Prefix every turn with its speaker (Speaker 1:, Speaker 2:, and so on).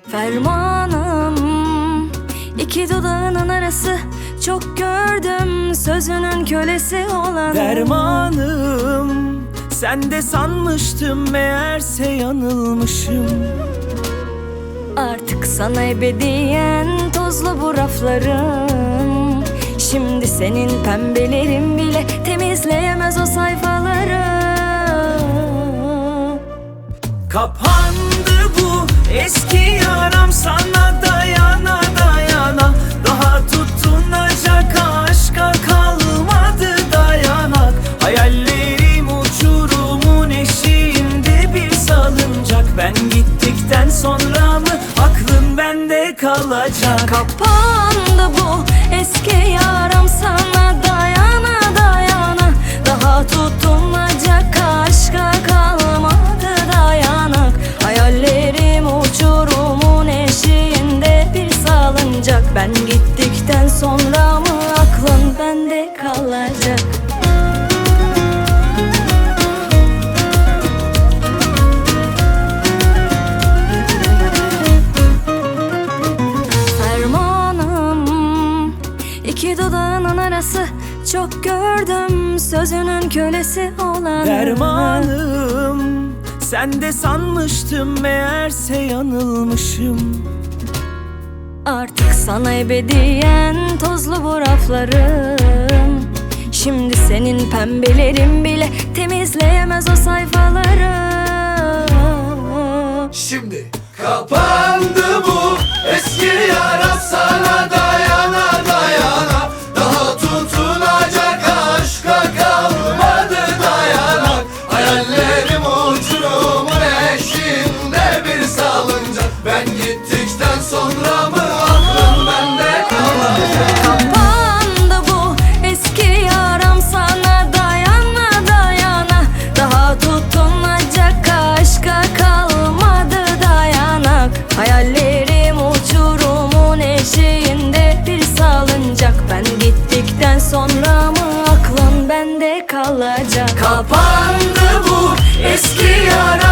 Speaker 1: Fermanım, iki dudağının arası, çok gördüm sözünün kölesi olan.
Speaker 2: Dermanım, sen de sanmıştım, meğerse yanılmışım.
Speaker 1: Artık sana ebediyen tozlu bu raflarım. Şimdi senin pembelerin bile temizleyemez o sayfaları.
Speaker 2: Kapandı bu eski yaram, sana dayana dayana. Daha tutunacak aşka kalmadı dayanak. Hayallerim uçurumun eşiğinde bir salıncak. Ben gittikten sonra mı aklın bende kalacak?
Speaker 1: Kapandı bu eski yaram, sana dayana dayana. Daha tutunacak aşka kalmadı dayanak. Hayallerim uçurumun eşiğinde bir salıncak. Ben gittikten sonra mı aklın bende kalacak? Fermanım, iki dudağının arası, çok gördüm sözünün kölesi olan.
Speaker 2: Dermanım, sen de sanmıştım, meğerse yanılmışım.
Speaker 1: Artık sana ebediyen tozlu bu raflarım. Şimdi senin pembelerin bile temizleyemez o sayfaları.
Speaker 3: Şimdi kapandı bu eski yara, sana dayana dayana. Daha tutunacak aşka kalmadı dayanak. Hayallerim uçurumun eşiğinde bir salıncak. Ben gittikten sonra mı aklım bende kalacak?
Speaker 1: Kapandı bu eski yaram, sana dayana dayana. Daha tutunacak aşka kalmadı dayanak. Hayallerim uçurumun eşiğinde bir salıncak. Ben gittikten sonra mı aklın bende kalacak?
Speaker 2: Kapandı bu eski yara,